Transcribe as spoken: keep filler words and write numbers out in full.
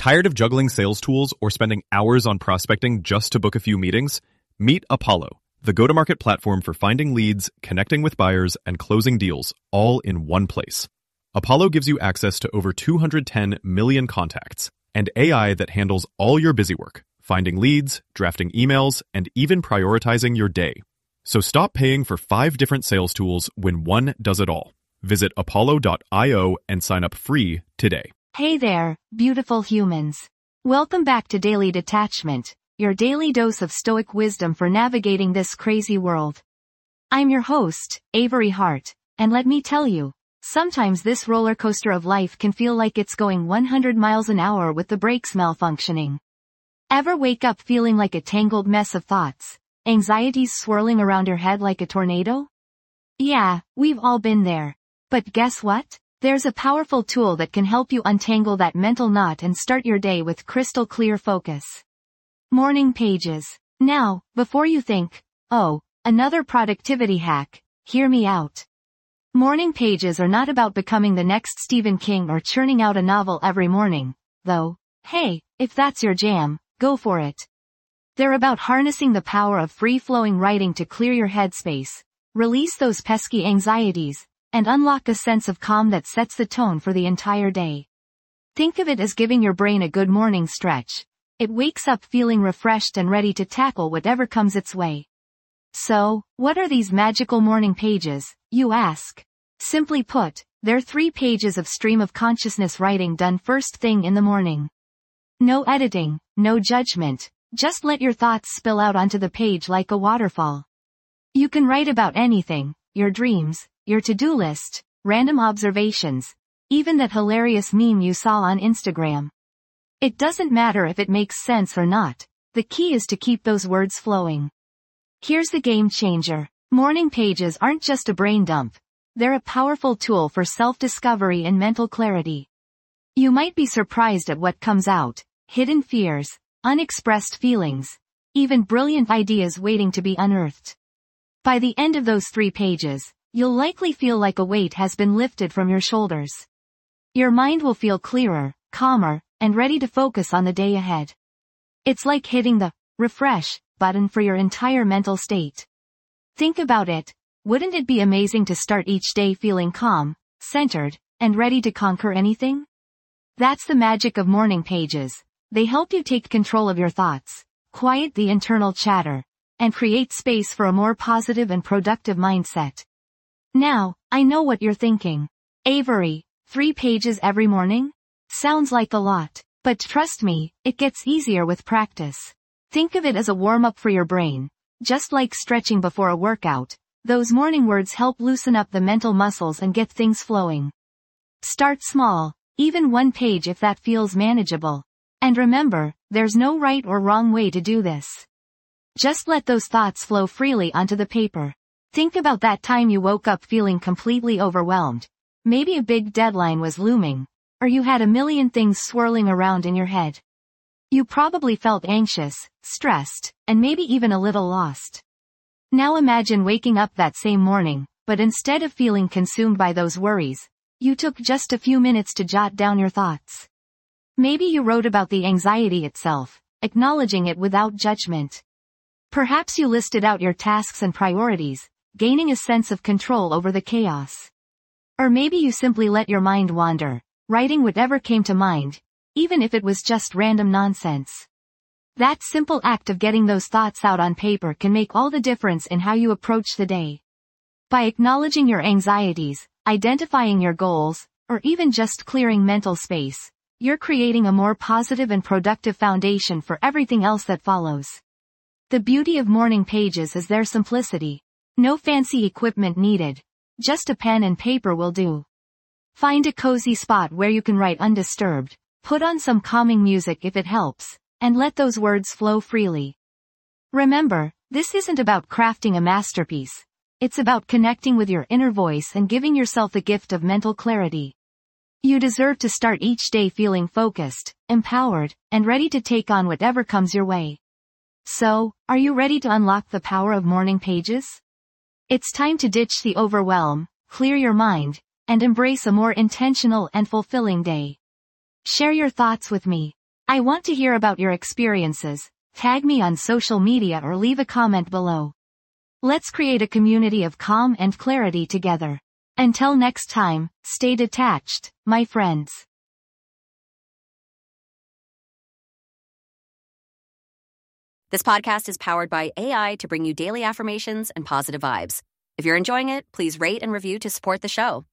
Tired of juggling sales tools or spending hours on prospecting just to book a few meetings? Meet Apollo, the go-to-market platform for finding leads, connecting with buyers, and closing deals, all in one place. Apollo gives you access to over two hundred ten million contacts and A I that handles all your busy work, finding leads, drafting emails, and even prioritizing your day. So stop paying for five different sales tools when one does it all. Visit apollo dot io and sign up free today. Hey there, beautiful humans. Welcome back to Daily Detachment, your daily dose of stoic wisdom for navigating this crazy world. I'm your host, Avery Hart, and let me tell you, sometimes this roller coaster of life can feel like it's going one hundred miles an hour with the brakes malfunctioning. Ever wake up feeling like a tangled mess of thoughts, anxieties swirling around your head like a tornado? Yeah, we've all been there. But guess what? There's a powerful tool that can help you untangle that mental knot and start your day with crystal clear focus. Morning Pages. Now, before you think, oh, another productivity hack, hear me out. Morning Pages are not about becoming the next Stephen King or churning out a novel every morning, though, hey, if that's your jam, go for it. They're about harnessing the power of free-flowing writing to clear your headspace, release those pesky anxieties, and unlock a sense of calm that sets the tone for the entire day. Think of it as giving your brain a good morning stretch. It wakes up feeling refreshed and ready to tackle whatever comes its way. So, what are these magical morning pages, you ask? Simply put, they're three pages of stream of consciousness writing done first thing in the morning. No editing, no judgment, just let your thoughts spill out onto the page like a waterfall. You can write about anything, your dreams, your to-do list, random observations, even that hilarious meme you saw on Instagram. It doesn't matter if it makes sense or not, the key is to keep those words flowing. Here's the game changer. Morning pages aren't just a brain dump. They're a powerful tool for self-discovery and mental clarity. You might be surprised at what comes out, hidden fears, unexpressed feelings, even brilliant ideas waiting to be unearthed. By the end of those three pages, you'll likely feel like a weight has been lifted from your shoulders. Your mind will feel clearer, calmer, and ready to focus on the day ahead. It's like hitting the refresh button for your entire mental state. Think about it. Wouldn't it be amazing to start each day feeling calm, centered, and ready to conquer anything? That's the magic of morning pages. They help you take control of your thoughts, quiet the internal chatter, and create space for a more positive and productive mindset. Now, I know what you're thinking. Avery, three pages every morning? Sounds like a lot. But trust me, it gets easier with practice. Think of it as a warm-up for your brain. Just like stretching before a workout, those morning words help loosen up the mental muscles and get things flowing. Start small, even one page if that feels manageable. And remember, there's no right or wrong way to do this. Just let those thoughts flow freely onto the paper. Think about that time you woke up feeling completely overwhelmed. Maybe a big deadline was looming, or you had a million things swirling around in your head. You probably felt anxious, stressed, and maybe even a little lost. Now imagine waking up that same morning, but instead of feeling consumed by those worries, you took just a few minutes to jot down your thoughts. Maybe you wrote about the anxiety itself, acknowledging it without judgment. Perhaps you listed out your tasks and priorities, gaining a sense of control over the chaos. Or maybe you simply let your mind wander, writing whatever came to mind, even if it was just random nonsense. That simple act of getting those thoughts out on paper can make all the difference in how you approach the day. By acknowledging your anxieties, identifying your goals, or even just clearing mental space, you're creating a more positive and productive foundation for everything else that follows. The beauty of morning pages is their simplicity. No fancy equipment needed. Just a pen and paper will do. Find a cozy spot where you can write undisturbed, put on some calming music if it helps, and let those words flow freely. Remember, this isn't about crafting a masterpiece. It's about connecting with your inner voice and giving yourself the gift of mental clarity. You deserve to start each day feeling focused, empowered, and ready to take on whatever comes your way. So, are you ready to unlock the power of morning pages? It's time to ditch the overwhelm, clear your mind, and embrace a more intentional and fulfilling day. Share your thoughts with me. I want to hear about your experiences. Tag me on social media or leave a comment below. Let's create a community of calm and clarity together. Until next time, stay detached, my friends. This podcast is powered by A I to bring you daily affirmations and positive vibes. If you're enjoying it, please rate and review to support the show.